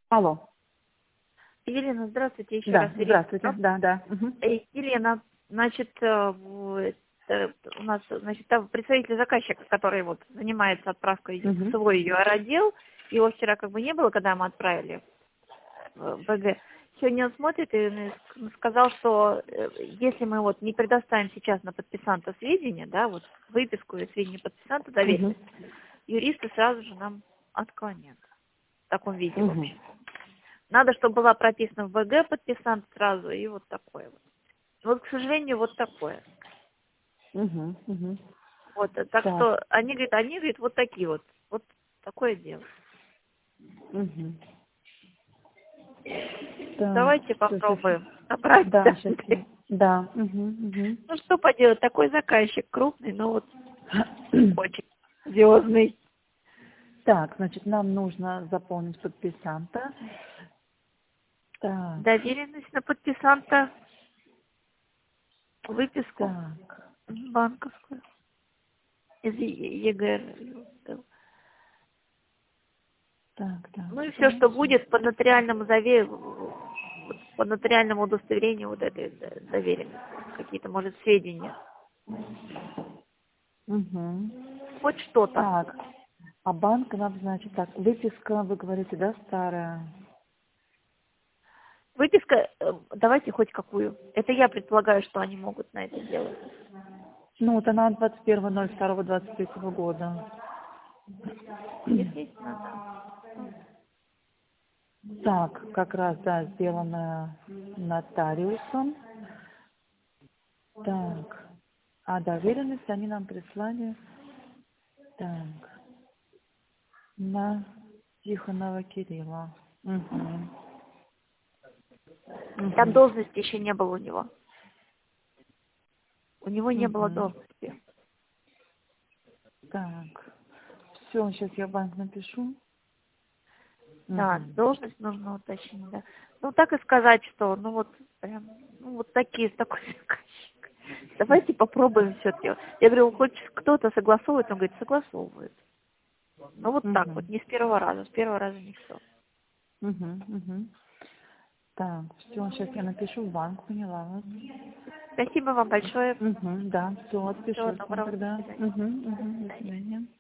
Алло. Елена, здравствуйте еще Да, раз. здравствуйте. Да, да. Мгм. Елена, значит, у нас, значит, там представитель заказчика, который вот занимается отправкой в Мгм. свой ее отдел, его вчера как бы не было, когда мы отправили в БГ. Сегодня он смотрит и сказал, что если мы вот не предоставим сейчас на подписанта сведения, да, вот выписку и сведения подписанта Мгм. доверенность, юристы сразу же нам отклонят в таком виде, в Мгм. общем. Надо, чтобы была прописана в БГ подписант сразу и вот такое вот. Вот, к сожалению, вот такое. Мгм. Мгм. Вот, так Так. что они говорят, вот такие вот такое дело. Мгм. Так. Давайте Всё, сейчас. попробуем набрать. Да, сейчас. Да. Мгм. Мгм. Ну, что поделать, такой заказчик крупный, но вот очень серьезный. Так, значит, нам нужно заполнить подписанта. Так. Доверенность на подписанта, выписку Так. банковскую из ЕГР. Так, так. Ну и все, Всё, что всё. будет по нотариальному по нотариальному удостоверению вот этой доверенности. Какие-то, может, сведения. Мгм. Хоть что-то. Так. А банк нам, значит, так, выписка, вы говорите, да, старая? Выписка, давайте хоть какую. Это я предполагаю, что они могут на это делать. Ну, вот она 21.02.23 года. Естественно, да. Так, как раз, да, сделанная нотариусом. Так, а доверенность они нам прислали, так, на Тихонова Кирилла. Угу. Там Угу. должности еще не было у него. У него не было Угу. должности. Так, все, сейчас я в банк напишу. Да, Угу. должность нужно уточнить, да. Ну, так и сказать, что, ну, вот, прям, ну, вот такие, с такой заказчик. Давайте попробуем все-таки. Я говорю, хоть кто-то согласовывает, он говорит, согласовывает. Ну, вот так Угу. вот, не с первого раза не все. Угу. Угу. Так, все, сейчас я напишу в банк, поняла вас. Спасибо вам большое. Угу, да, все, Всего отпишусь вам доброго. До тогда. свидания. Угу, До угу, до свидания. свидания.